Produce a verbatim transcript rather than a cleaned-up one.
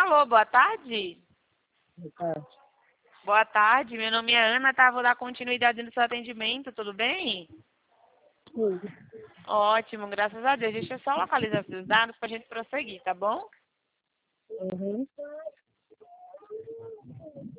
Alô, boa tarde. Boa tarde. Boa tarde, meu nome é Ana, tá? Vou dar continuidade no seu atendimento, tudo bem? Sim. Ótimo, graças a Deus. Deixa eu só localizar seus dados pra gente prosseguir, tá bom? Uhum.